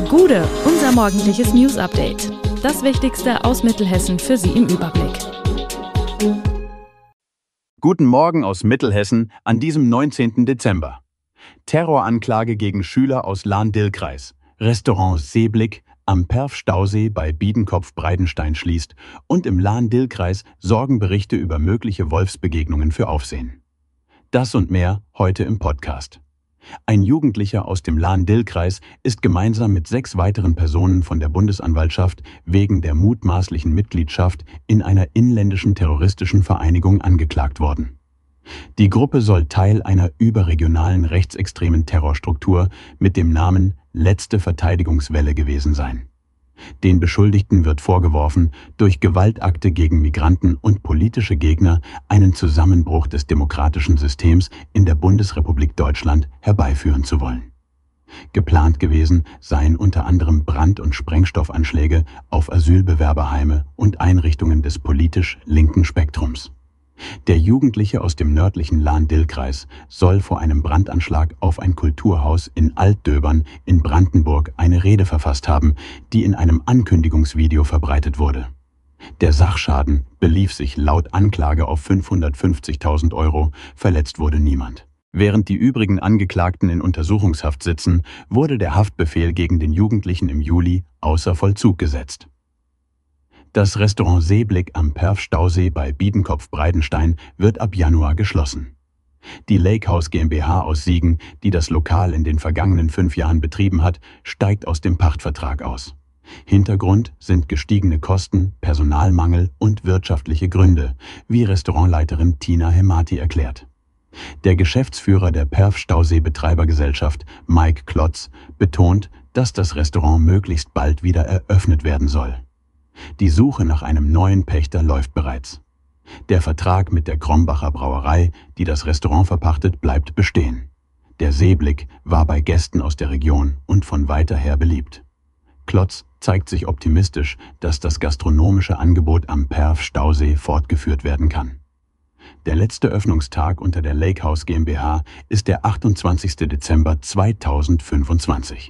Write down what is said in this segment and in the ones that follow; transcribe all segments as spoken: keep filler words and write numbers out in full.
Gude, unser morgendliches News-Update. Das Wichtigste aus Mittelhessen für Sie im Überblick. Guten Morgen aus Mittelhessen an diesem neunzehnten Dezember. Terroranklage gegen Schüler aus Lahn-Dill-Kreis. Restaurant Seeblick am Perf-Stausee bei Biedenkopf-Breidenstein schließt und im Lahn-Dill-Kreis sorgen Berichte über mögliche Wolfsbegegnungen für Aufsehen. Das und mehr heute im Podcast. Ein Jugendlicher aus dem Lahn-Dill-Kreis ist gemeinsam mit sechs weiteren Personen von der Bundesanwaltschaft wegen der mutmaßlichen Mitgliedschaft in einer inländischen terroristischen Vereinigung angeklagt worden. Die Gruppe soll Teil einer überregionalen rechtsextremen Terrorstruktur mit dem Namen Letzte Verteidigungswelle gewesen sein. Den Beschuldigten wird vorgeworfen, durch Gewaltakte gegen Migranten und politische Gegner einen Zusammenbruch des demokratischen Systems in der Bundesrepublik Deutschland herbeiführen zu wollen. Geplant gewesen seien unter anderem Brand- und Sprengstoffanschläge auf Asylbewerberheime und Einrichtungen des politisch linken Spektrums. Der Jugendliche aus dem nördlichen Lahn-Dill-Kreis soll vor einem Brandanschlag auf ein Kulturhaus in Altdöbern in Brandenburg eine Rede verfasst haben, die in einem Ankündigungsvideo verbreitet wurde. Der Sachschaden belief sich laut Anklage auf fünfhundertfünfzigtausend Euro, verletzt wurde niemand. Während die übrigen Angeklagten in Untersuchungshaft sitzen, wurde der Haftbefehl gegen den Jugendlichen im Juli außer Vollzug gesetzt. Das Restaurant Seeblick am Perf-Stausee bei Biedenkopf-Breidenstein wird ab Januar geschlossen. Die Lakehouse GmbH aus Siegen, die das Lokal in den vergangenen fünf Jahren betrieben hat, steigt aus dem Pachtvertrag aus. Hintergrund sind gestiegene Kosten, Personalmangel und wirtschaftliche Gründe, wie Restaurantleiterin Tina Hemati erklärt. Der Geschäftsführer der Perf-Stausee-Betreibergesellschaft, Mike Klotz, betont, dass das Restaurant möglichst bald wieder eröffnet werden soll. Die Suche nach einem neuen Pächter läuft bereits. Der Vertrag mit der Krombacher Brauerei, die das Restaurant verpachtet, bleibt bestehen. Der Seeblick war bei Gästen aus der Region und von weiter her beliebt. Klotz zeigt sich optimistisch, dass das gastronomische Angebot am Perf-Stausee fortgeführt werden kann. Der letzte Öffnungstag unter der Lakehouse GmbH ist der achtundzwanzigste Dezember zweitausendfünfundzwanzig.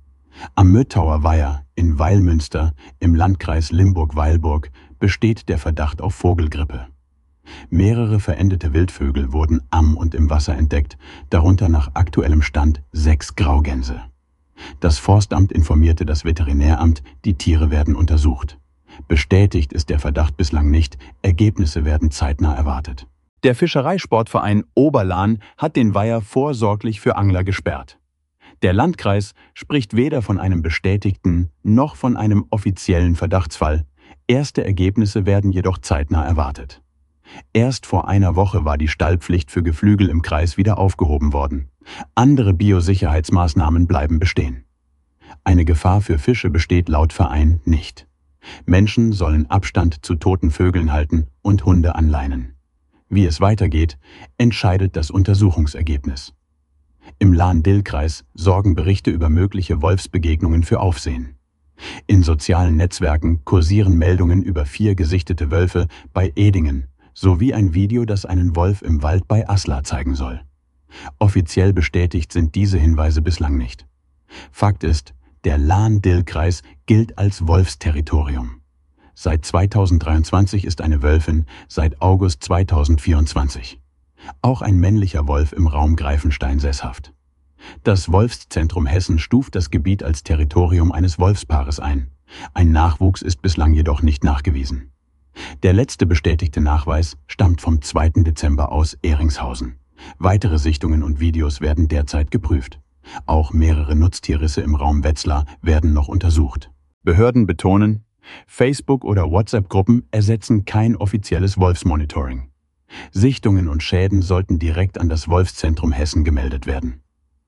Am Möttauer Weiher in Weilmünster im Landkreis Limburg-Weilburg besteht der Verdacht auf Vogelgrippe. Mehrere verendete Wildvögel wurden am und im Wasser entdeckt, darunter nach aktuellem Stand sechs Graugänse. Das Forstamt informierte das Veterinäramt, die Tiere werden untersucht. Bestätigt ist der Verdacht bislang nicht, Ergebnisse werden zeitnah erwartet. Der Fischereisportverein Oberlahn hat den Weiher vorsorglich für Angler gesperrt. Der Landkreis spricht weder von einem bestätigten noch von einem offiziellen Verdachtsfall. Erste Ergebnisse werden jedoch zeitnah erwartet. Erst vor einer Woche war die Stallpflicht für Geflügel im Kreis wieder aufgehoben worden. Andere Biosicherheitsmaßnahmen bleiben bestehen. Eine Gefahr für Fische besteht laut Verein nicht. Menschen sollen Abstand zu toten Vögeln halten und Hunde anleinen. Wie es weitergeht, entscheidet das Untersuchungsergebnis. Im Lahn-Dill-Kreis sorgen Berichte über mögliche Wolfsbegegnungen für Aufsehen. In sozialen Netzwerken kursieren Meldungen über vier gesichtete Wölfe bei Edingen sowie ein Video, das einen Wolf im Wald bei Asla zeigen soll. Offiziell bestätigt sind diese Hinweise bislang nicht. Fakt ist, der Lahn-Dill-Kreis gilt als Wolfsterritorium. Seit zweitausenddreiundzwanzig ist eine Wölfin, seit August zweitausendvierundzwanzig. Auch ein männlicher Wolf im Raum Greifenstein sesshaft. Das Wolfszentrum Hessen stuft das Gebiet als Territorium eines Wolfspaares ein. Ein Nachwuchs ist bislang jedoch nicht nachgewiesen. Der letzte bestätigte Nachweis stammt vom zweiten Dezember aus Ehringshausen. Weitere Sichtungen und Videos werden derzeit geprüft. Auch mehrere Nutztierrisse im Raum Wetzlar werden noch untersucht. Behörden betonen, Facebook- oder WhatsApp-Gruppen ersetzen kein offizielles Wolfsmonitoring. Sichtungen und Schäden sollten direkt an das Wolfszentrum Hessen gemeldet werden.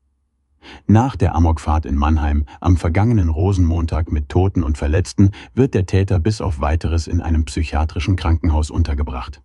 Nach der Amokfahrt in Mannheim am vergangenen Rosenmontag mit Toten und Verletzten wird der Täter bis auf Weiteres in einem psychiatrischen Krankenhaus untergebracht.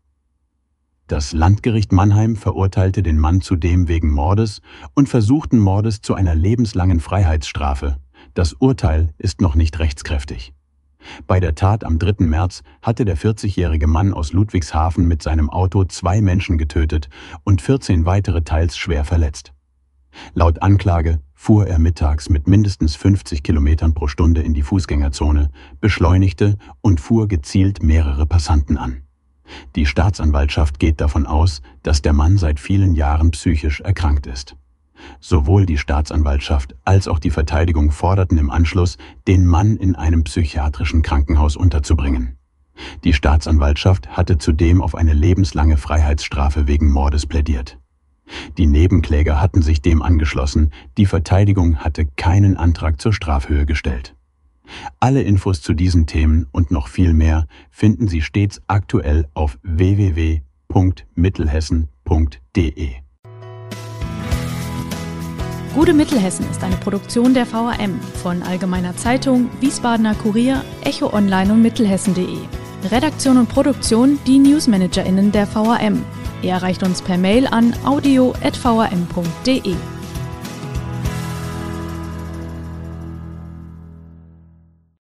Das Landgericht Mannheim verurteilte den Mann zudem wegen Mordes und versuchten Mordes zu einer lebenslangen Freiheitsstrafe. Das Urteil ist noch nicht rechtskräftig. Bei der Tat am dritten März hatte der vierzigjährige Mann aus Ludwigshafen mit seinem Auto zwei Menschen getötet und vierzehn weitere teils schwer verletzt. Laut Anklage fuhr er mittags mit mindestens fünfzig Kilometern pro Stunde in die Fußgängerzone, beschleunigte und fuhr gezielt mehrere Passanten an. Die Staatsanwaltschaft geht davon aus, dass der Mann seit vielen Jahren psychisch erkrankt ist. Sowohl die Staatsanwaltschaft als auch die Verteidigung forderten im Anschluss, den Mann in einem psychiatrischen Krankenhaus unterzubringen. Die Staatsanwaltschaft hatte zudem auf eine lebenslange Freiheitsstrafe wegen Mordes plädiert. Die Nebenkläger hatten sich dem angeschlossen, die Verteidigung hatte keinen Antrag zur Strafhöhe gestellt. Alle Infos zu diesen Themen und noch viel mehr finden Sie stets aktuell auf w w w punkt mittelhessen punkt d e. Gute Mittelhessen ist eine Produktion der V A M von Allgemeiner Zeitung, Wiesbadener Kurier, Echo Online und mittelhessen punkt de. Redaktion und Produktion die NewsmanagerInnen der V A M. Ihr erreicht uns per Mail an audio at v a m punkt d e.